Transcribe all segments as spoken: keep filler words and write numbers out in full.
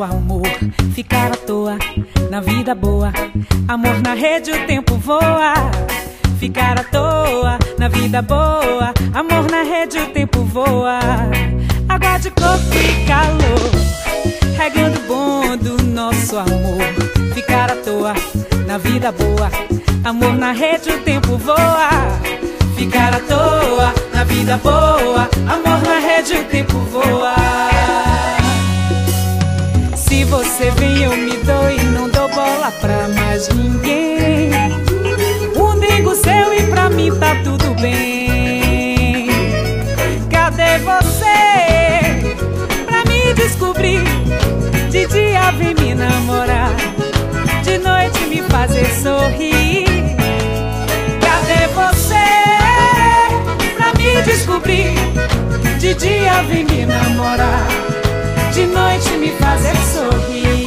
amor ficar à toa na vida boa. Amor na rede, o tempo voa. Ficar à toa na vida boa. Amor na rede, o tempo voa. Água de coco e calor, regando o bom do nosso amor. Ficar à toa na vida boa. Amor na rede, o tempo voa. Ficar à toa na vida boa. Amor na rede, o tempo voa. Se você vem eu me dou e não dou bola pra mais ninguém. Um dengo seu e pra mim tá tudo bem. Cadê você pra me descobrir? De dia vem me namorar, de noite me fazer sorrir. Cadê você pra me descobrir? De dia vem me namorar, de noite me fazer sorrir.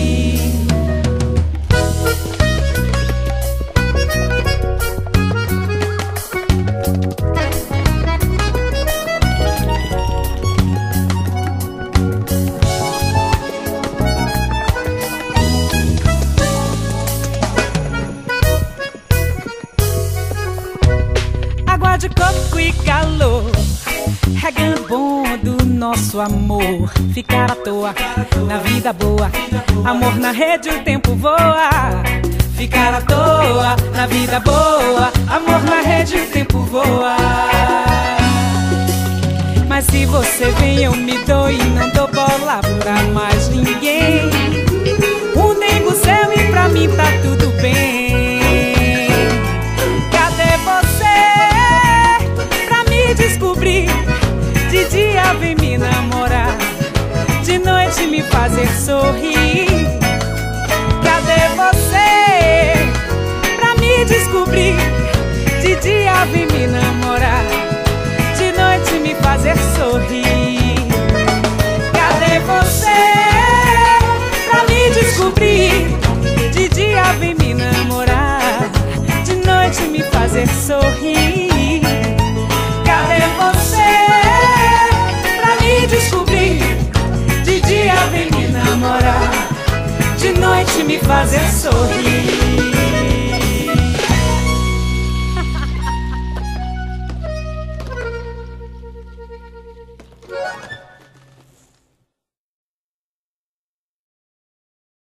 Água de coco e calor, regando bom do nosso amor. Ficar à toa na vida boa. Amor na rede, o tempo voa. Ficar à toa na vida boa. Amor na rede, o tempo voa. Mas se você vem eu me dou e não dou bola pra mais ninguém. Um dengo seu e pra mim tá tudo bem. Cadê você pra me descobrir? De dia vem me namorar, de noite me fazer sorrir. Cadê você pra me descobrir? De dia vem me namorar, de noite me fazer sorrir. Cadê você pra me descobrir? De dia vem me namorar, de noite me fazer sorrir. Cadê você pra me descobrir? De dia vem me namorar, de noite me fazer sorrir.